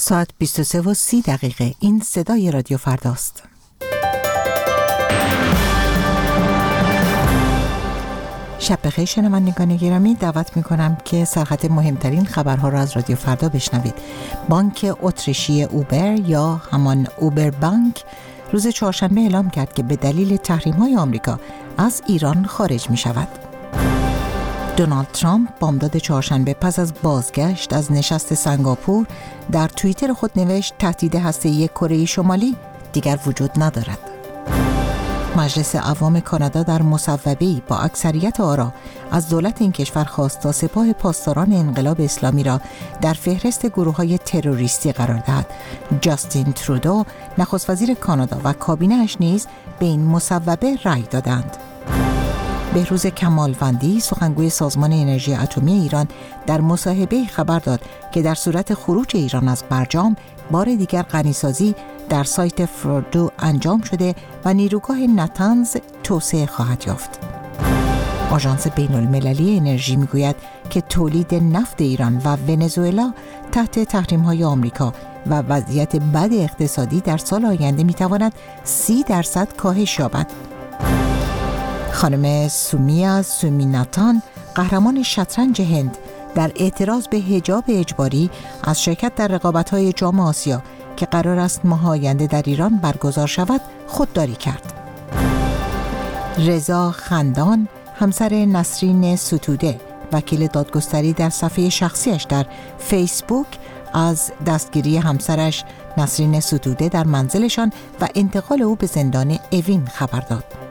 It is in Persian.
ساعت 23:30 این صدای رادیو فرداست. شب بخیر شنوندگان گرامی، دعوت می‌کنم که سرخط مهمترین خبرها را از رادیو فردا بشنوید. بانک اتریشی اوبر یا همان اوبر بانک روز چهارشنبه اعلام کرد که به دلیل تحریم‌های آمریکا از ایران خارج می‌شود. دونالد ترامپ بامداد چهارشنبه پس از بازگشت از نشست سنگاپور در توییتر خود نوشت تهدید هسته‌ای کره شمالی دیگر وجود ندارد. مجلس عوام کانادا در مصوبه‌ای با اکثریت آرا از دولت این کشور خواست تا سپاه پاسداران انقلاب اسلامی را در فهرست گروه‌های تروریستی قرار دهد. جاستین ترودو نخست وزیر کانادا و کابینه‌اش نیز به این مصوبه رأی دادند. بهروز کمالوندی سخنگوی سازمان انرژی اتمی ایران در مصاحبه خبر داد که در صورت خروج ایران از برجام بار دیگر غنیسازی در سایت فوردو انجام شده و نیروگاه نتنز توسعه خواهد یافت. آژانس بین‌المللی انرژی میگوید که تولید نفت ایران و ونزوئلا تحت تحریم‌های آمریکا و وضعیت بد اقتصادی در سال آینده میتواند 30% کاهش یابد. خانم سومیا سومیناتان قهرمان شطرنج هند در اعتراض به حجاب اجباری از شرکت در رقابت‌های جام آسیا که قرار است ماه آینده در ایران برگزار شود خودداری کرد. رضا خندان همسر نسرین ستوده وکیل دادگستری در صفحه شخصیش در فیسبوک از دستگیری همسرش نسرین ستوده در منزلشان و انتقال او به زندان اوین خبر داد.